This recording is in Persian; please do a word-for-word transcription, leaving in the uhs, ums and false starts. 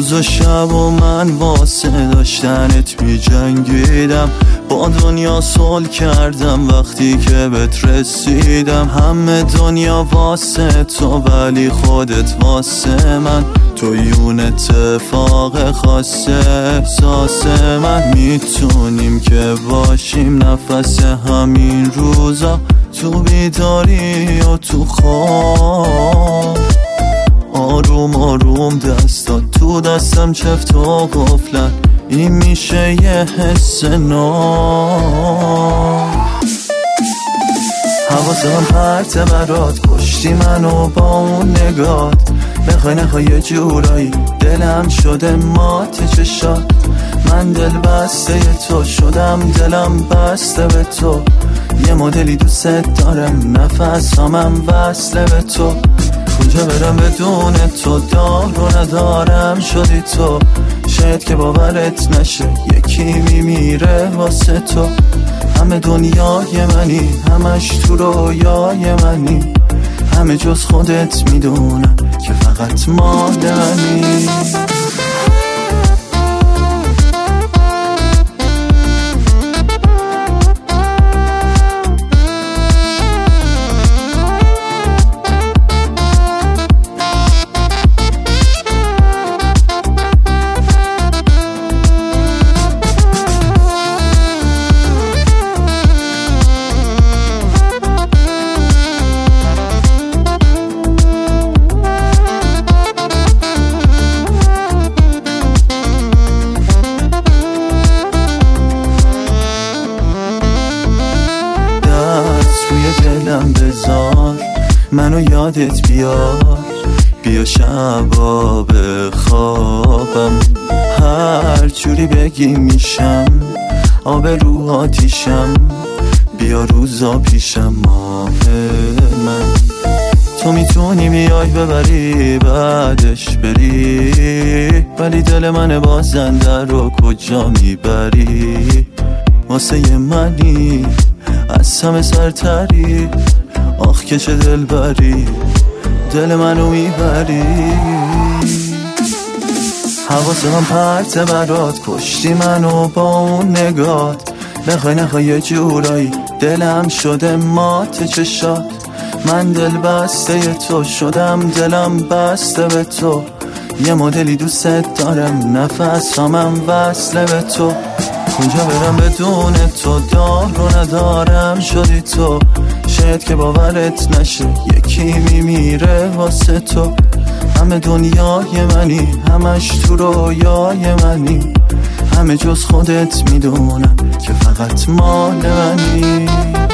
روز و شب و من واسه داشتنت می جنگیدم، با دنیا صلح کردم وقتی که بهت رسیدم. همه دنیا واسه تو ولی خودت واسه من، تو یون اتفاق خاصه احساس من. میتونیم که باشیم نفس همین روزا، تو بیداری و تو خواب. آروم آروم دستا تو دستم چفت و غفلت، این میشه یه حس نو. حواسم پرت برات، کشتی منو با اون نگات. بخوای نخوای یه جورایی دلم شده مات چشات. من دل بسته تو شدم، دلم بسته به تو. یه مدلی دوست دارم، نفس همم وصله به تو. کجا برم بدون تو، دار رو ندارم شدی تو. شاید که باورت نشه یکی میمیره واسه تو. همه دنیای منی، همش تو رویای منی. همه جز خودت میدونم که فقط مال منی. دلم بذار منو یادت بیار، بیا شبا به خوابم. هر جوری بگی میشم، آب رو آتیشم. بیا روزا پیشم ماه من. تو میتونی بیای ببری بعدش بری، ولی دل من بازنده رو کجا میبری؟ واسه منی از همه سرتری، آخ که چه دل بری، دل منو میبری. حواسم پرت برات، کشتی منو با اون نگات. بخوای نخوای یه جورایی دلم شده مات چشات. من دل بسته تو شدم، دلم بسته به تو. یه مدلی دوست دارم، نفس همم وصله به تو. کجا برم بدون تو، دار رو ندارم شدی تو. شاید که باورت نشه یکی میمیره واسه تو. همه دنیای منی، همش تو رویای منی. همه جز خودت میدونم که فقط مال منی.